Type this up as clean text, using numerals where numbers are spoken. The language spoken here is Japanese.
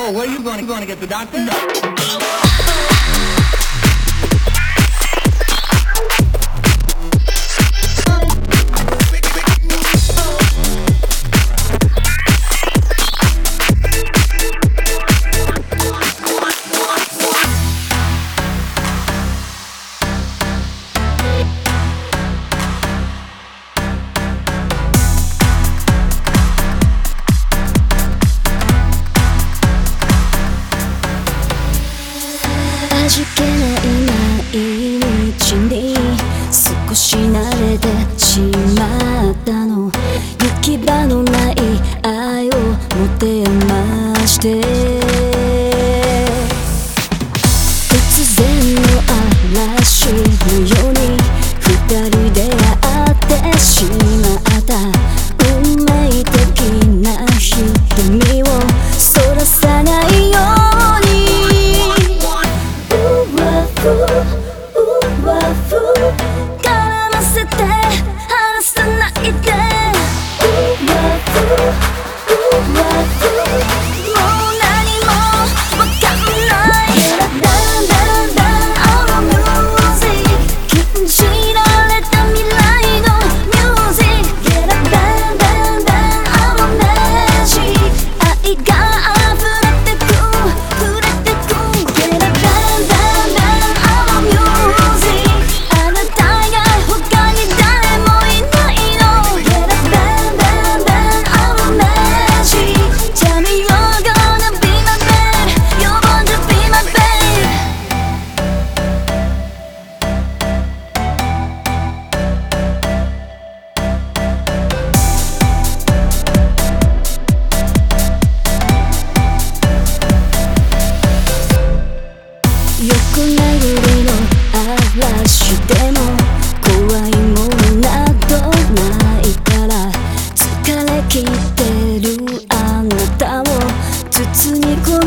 Oh, where are you going? You going to get the doctor? 味気ない毎日に少し慣れてしまったの。行き場のない愛を持て余して、突然の嵐のように二人出会ってしまった。運命的な瞳をそらさないように絡ませて離さないで。もう何もわかんない。All music 禁じられた未来のミュージック。All magic 愛が溢れてく触れてく。All music あなたが他に誰もいないの。All magic Tell me you're gonna be my babe. You're born to be my babe. 横殴りの嵐でも怖いものなどないから、疲れ切ってるあなたを包み込む